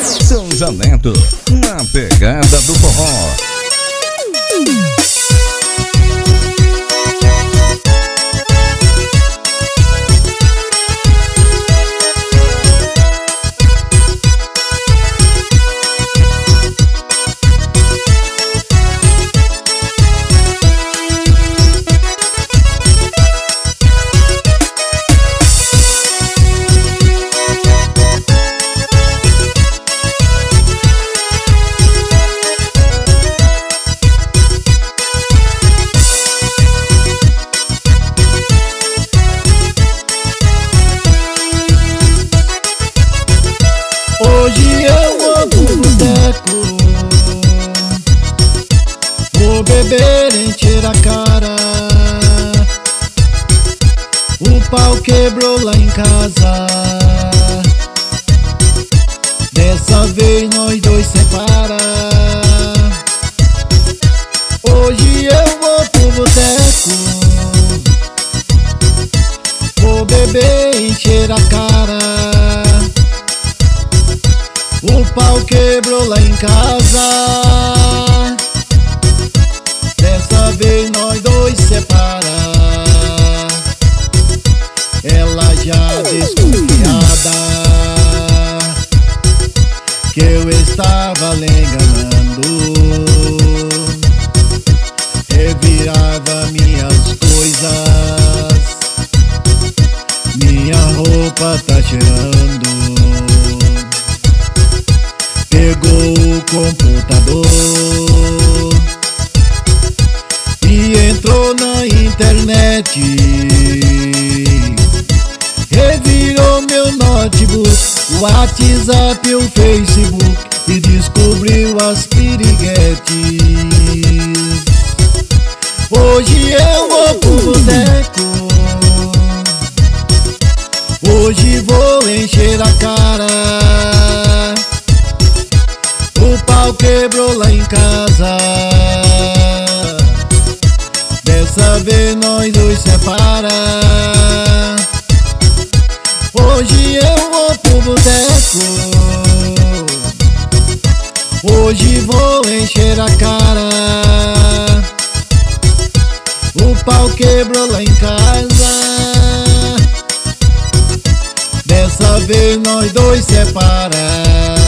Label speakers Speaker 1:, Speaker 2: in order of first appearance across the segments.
Speaker 1: Souza Neto, na pegada do forró.
Speaker 2: Hoje eu vou pro boteco, vou beber, encher a cara. O pau quebrou lá em casa, dessa vez nós dois separa. Hoje eu vou pro boteco, vou beber, encher a cara. O pau quebrou lá em casa, dessa vez nós dois separa. Ela já desconfiada que eu estava lhe enganando, revirava minhas coisas, minha roupa tá cheirando. Pegou o computador e entrou na internet, revirou meu notebook, o WhatsApp e o Facebook e descobriu as piriguetes. Hoje eu vou pro boteco, hoje vou encher a cara. O pau quebrou lá em casa, dessa vez nós dois separa. Hoje eu vou pro boteco, hoje vou encher a cara. O pau quebrou lá em casa, dessa vez nós dois separa.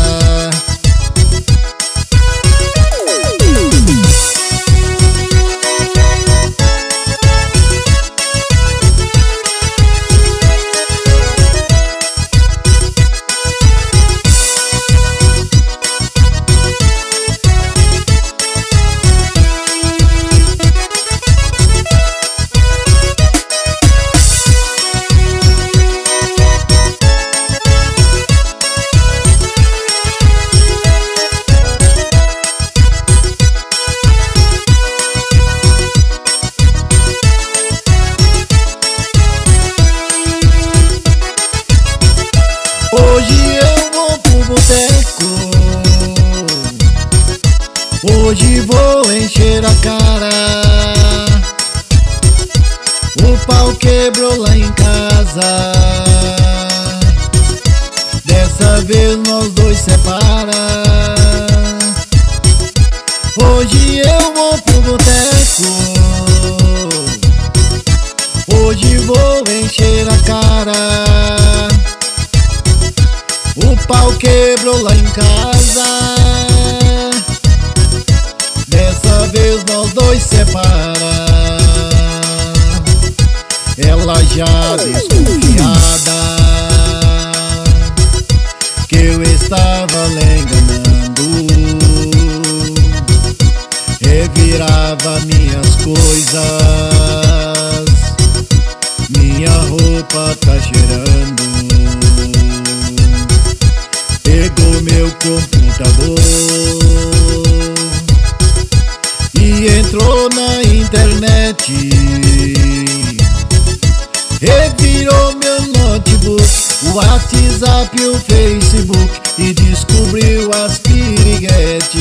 Speaker 2: Hoje eu vou pro boteco, hoje vou encher a cara. O pau quebrou lá em casa, dessa vez nós dois separa. Hoje eu vou pro boteco, hoje vou encher a cara. O pau quebrou lá em casa, dessa vez nós dois separa. Ela já desconfiada que eu estava lhe enganando, revirava minhas coisas, minha roupa tá cheirando. Pegou meu computador e entrou na internet, revirou meu notebook, o WhatsApp e o Facebook e descobriu as piriguetes.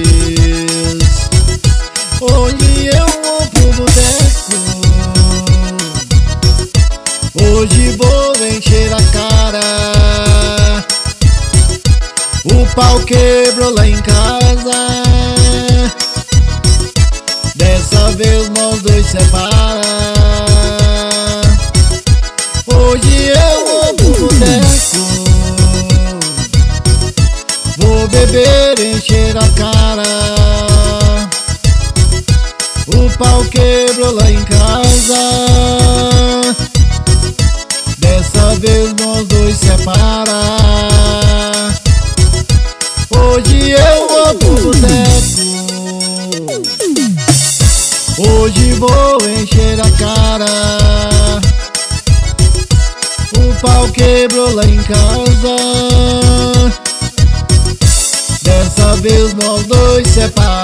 Speaker 2: Hoje eu vou pro boteco, hoje vou encher a cara. O pau quebrou lá em casa. Dessa vez nós dois separa. Hoje eu vou pro boteco, vou beber, encher a cara. O pau quebrou lá em casa. Dessa vez nós dois separa. Hoje eu vou pro boteco, hoje vou encher a cara. O pau quebrou lá em casa. Dessa vez nós dois separa.